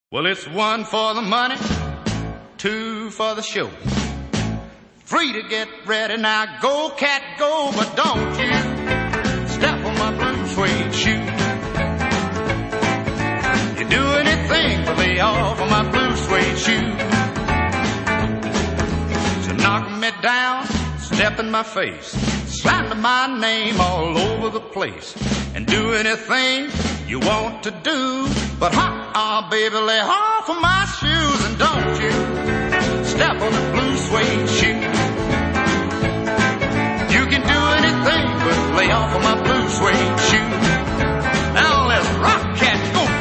Well, it's one for the money, two for the show. Free to get ready now, go cat go, but don't you step on my blue suede shoe. You do anything but lay off of my blue suede shoe. So knock me down, step in my face, slander my name all over the place, and do anything you want to do, but baby, lay off of my shoes and don't you step on the blue suede shoe. You can do anything but lay off of my blue suede shoe. Now let's rock, cat, go.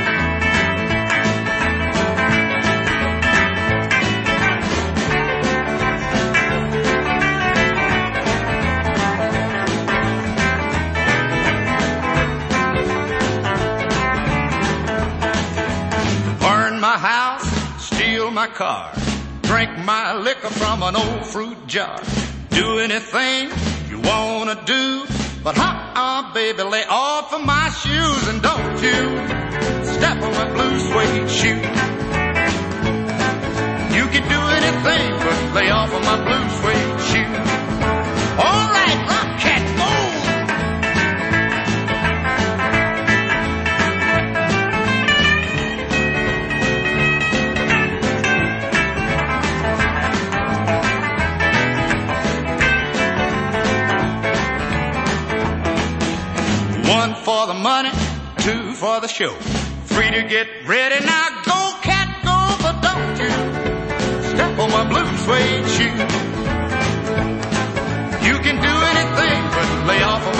My house, steal my car, drink my liquor from an old fruit jar. Do anything you wanna do, but baby, lay off of my shoes and don't you step on my blue suede shoe. You can do anything but lay off of my blue suede shoe. All right, rock cat, go. One for the money, two for the show. Free to get ready now, go cat go, but don't you step on my blue suede shoe. You can do anything but lay off of